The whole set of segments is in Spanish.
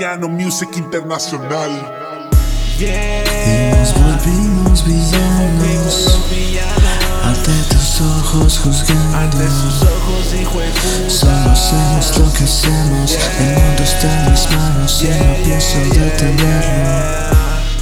Villano Music Internacional. Y nos volvimos villanos ante tus ojos juzgando. Solo hacemos lo que hacemos, el mundo está en mis manos y no pienso detenerlo.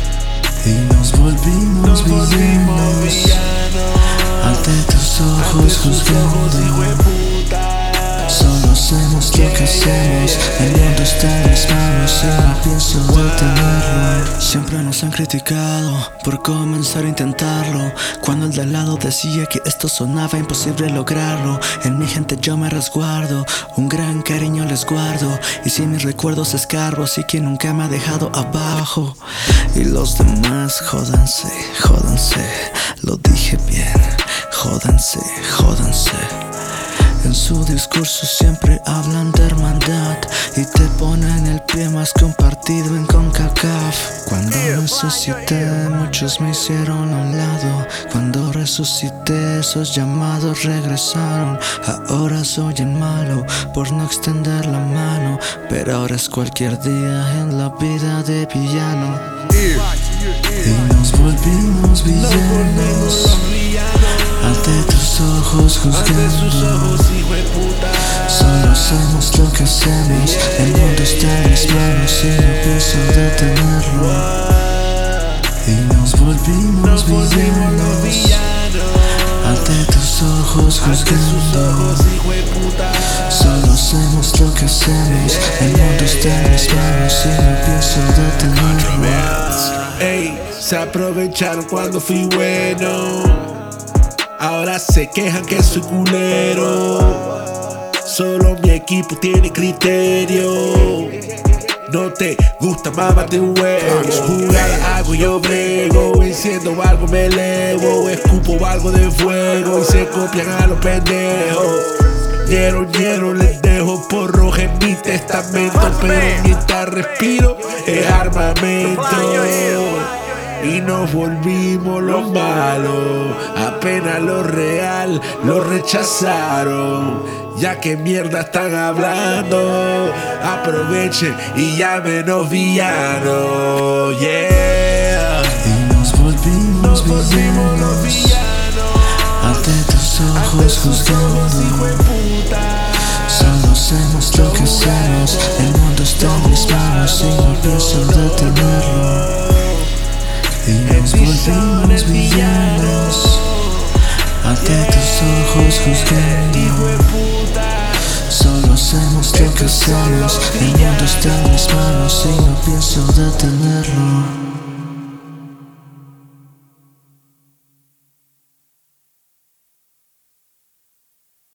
Y nos volvimos villanos ante tus ojos juzgando. Solo hacemos lo que hacemos, el mundo está en mis manos y no pienso detenerlo. Siempre nos han criticado por comenzar a intentarlo, cuando el de al lado decía que esto sonaba imposible lograrlo. En mi gente yo me resguardo, un gran cariño les guardo, y si mis recuerdos escarbo, sí que nunca me ha dejado abajo. Y los demás, jódanse, jódanse, lo dije bien, jódanse, jódanse. En su discurso siempre hablan de hermandad y te ponen el pie más que un partido en CONCACAF. Cuando resucité muchos me hicieron a un lado, cuando resucité esos llamados regresaron. Ahora soy el malo por no extender la mano, pero ahora es cualquier día en la vida de villano. Y nos volvimos villanos ante tus ojos juzgando. Solo hacemos lo que hacemos, el mundo está en mis manos y no pienso detenerlo. Y nos volvimos villanos ante tus ojos juzgando. Solo hacemos lo que hacemos, el mundo está en mis manos y no pienso detenerlo. Ey, se aprovecharon cuando fui bueno, ahora se quejan que soy culero. Solo mi equipo tiene criterio. No te gusta, mámate un huevo. Jugar algo yo brego, enciendo algo me elevo, escupo algo de fuego y se copian a los pendejos. Hiero, les dejo porro en mi testamento, pero mientras respiro es armamento. Y nos volvimos los malos, apenas lo real lo rechazaron. Ya que mierda están hablando, aprovechen y llámenos villanos, yeah. Y nos volvimos villanos ante tus ojos juzgando. Solo hacemos lo que hacemos, el mundo está en mis manos y no pienso detenerlo. Y nos volvimos villanos ante tus ojos juzgando. Solo hacemos lo que hacemos, el mundo está en mis manos y no pienso detenerlo.